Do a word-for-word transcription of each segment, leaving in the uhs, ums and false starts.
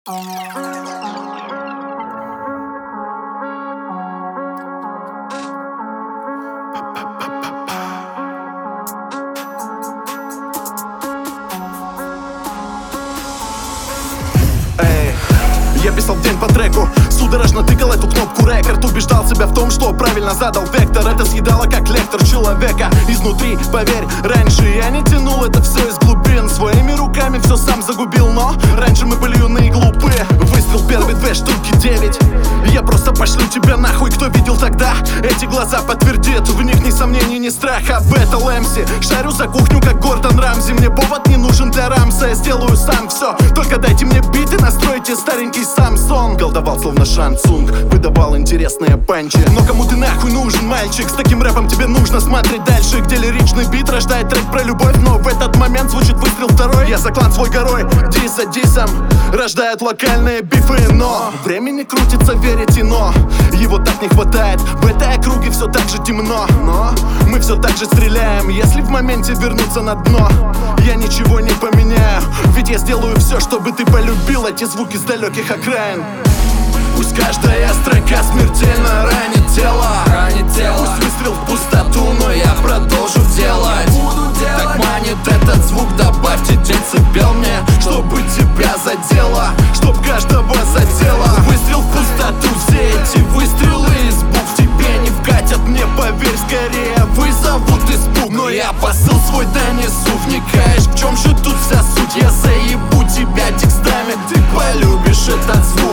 Я писал в день по треку, судорожно тыкал эту кнопку рекорд. Убеждал себя в том, что правильно задал вектор. Это съедало как лектор человека изнутри. Поверь, раньше я не тянул это все из глубин. Своими руками все сам загубил, но раньше мы были юны и глупы. Выстрел первый, две штуки, девять. Я просто пошлю тебя нахуй. Кто видел тогда? Эти глаза подтвердит. В них ни сомнений, ни страха. Бэтл эм си. Шарю за кухню, как Гордон Рамзи. Мне повод не нужен для рамса. Я сделаю сам все. Только дайте мне бит и настройте старенький Самсон. Колдовал словно Шансунг, выдавал интересные панчи. Но кому ты нахуй нужен, мальчик? С таким рэпом тебе нужно смотреть дальше, где лиричный бит рождает трек про любовь. Но в этот момент звучит выстрел второй. Я за клан свой горой, дис за дисом рождают локальные бифы. Но времени крутится, верите, но его так не хватает. В этой округе все так же темно, но мы все так же стреляем. Если в моменте вернуться на дно, я ничего не поменяю. Ведь я сделаю все, чтобы ты полюбил эти звуки с далеких окраин. Пусть каждая строка смертельно ранит тело, ранит тело. Пусть выстрел в пустоту, но я продолжу делать. Буду делать. Так манит этот звук, добавьте децибел мне, чтобы тебя задело, чтоб каждого задело. Выстрел в пустоту, все эти выстрелы из букв тебе не вкатят, мне поверь, скорее вызовут испуг. Но я посыл свой донесу, вникаешь, в чем же тут вся суть? Я заебу тебя текстами, ты полюбишь этот звук.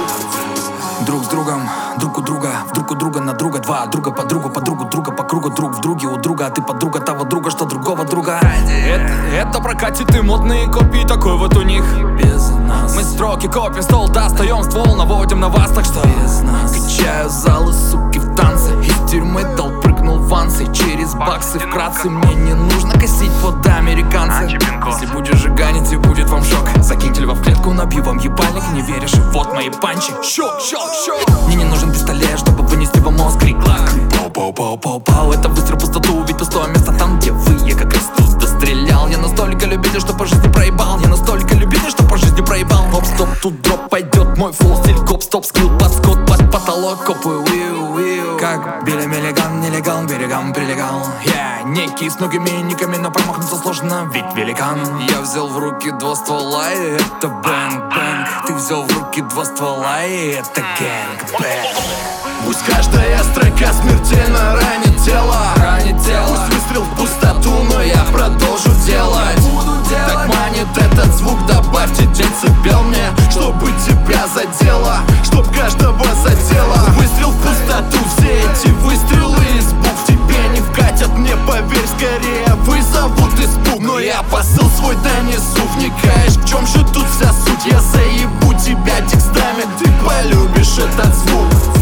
Друг с другом, друг у друга, вдруг у друга на друга два. Друга по другу, по другу, друга по кругу, друг в друге у друга. А ты подруга того друга, что другого друга. Это, это прокатит и модные копии, такой вот у них. Без нас мы строки копим, стол достаем, ствол наводим на вас. Так что без нас качаю залы, суки в танце. Из тюрьмы дал прыгнул в вансы. Через баксы вкратце мне не нужно косить под американцы. Если будешь жиганить, и будет вам шок. Закиньте льва в клетку, набью вам ебальник. Не веришь, и вот мои панчи. Щелк, щелк, щелк. Мне не нужен пистолет, чтобы вынести вам мозг. Крик-клак. Пау-пау-пау-пау. Это выстрел в пустоту, ведь пустое место там, где вы. Я как Иисус дострелял. Я настолько любитель, что по жизни проебал. Я настолько любитель, что по жизни проебал. Хоп-стоп, тут дроп пойдет мой флоу. Стиль гоп-стоп, скилл под скот, под потолок. Копы, уиу-уиу. Как Билли Миллиган, нелегал, берегам прилегал. Я yeah. некий с многими никами, но промахнуться сложно, ведь великан. Я взял в руки два ствола, и это бэнг-бэнг. Ты взял в руки два ствола, и это гэнг-бэнг. Пусть каждая строка смертельно ранит тело, ранит тело. Пусть выстрел в пустоту, но я продолжу делать. Буду делать. Так манит этот звук, добавьте децибел мне, чтобы тебя задело, чтоб каждого задело. Выстрел в пустоту, все эти выстрелы из букв тебе не вкатят, мне поверь, скорее вызовут испуг. Но я посыл свой донесу, вникаешь, в чем же тут вся суть? Я заебу тебя текстами, ты полюбишь этот звук.